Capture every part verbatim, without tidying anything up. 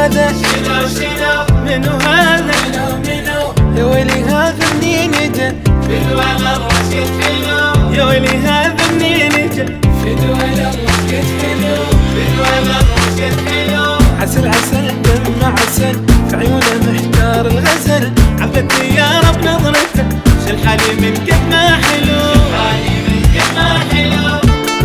هذا؟ شنو شنو منو هذا؟ منو منو يا ويلي هذا منين جا؟ بالولد رشد حلو يا ويلي هذا منين جا؟ بالولد رشد حلو بالولد رشد حلو عسل عسل دم عسل في عيونه محتار الغزل عبدني يا رب نظرته شل حالي من قد ما حلو حالي من قد ما حلو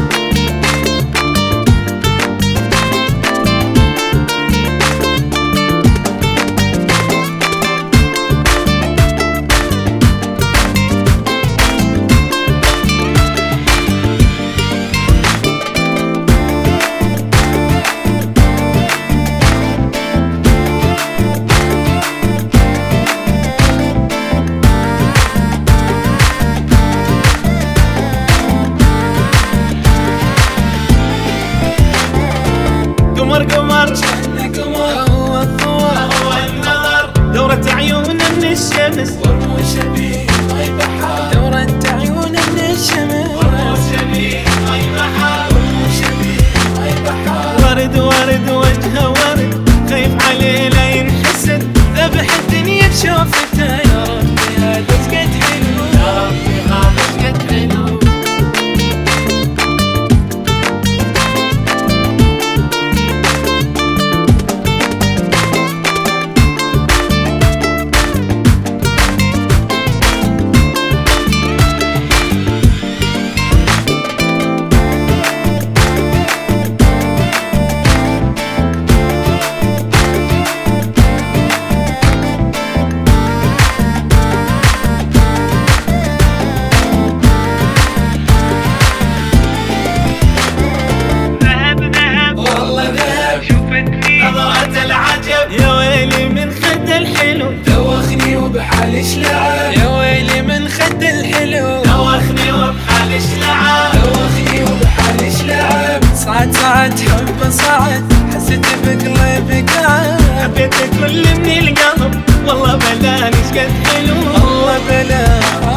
قمر قمر جنة قمر هو الضوء هو النظر دورة عيون من الشمس ورمو شبيه ماي بحار دورة عيون من الشمس ورمو شبيه ماي بحار ورمو شبيه ماي بحار ورد ورد وجهه ورد خايف عليه لا ينحسد ذبح الدنيا بشوفته يا ربي هذا ايش قد حلو يا ربي هذا ايش قد حلو نظرة العجب يا ويلي من خد الحلو دوخني وبحالش لعب يا ويلي من خد الحلو دوخني وبحالش لعب دوخني وبحالش لعب صعد صعد حب صعد حسيت بقلبي قاعد حبيت كل من القلب والله بلاني ايش قد حلو والله بلا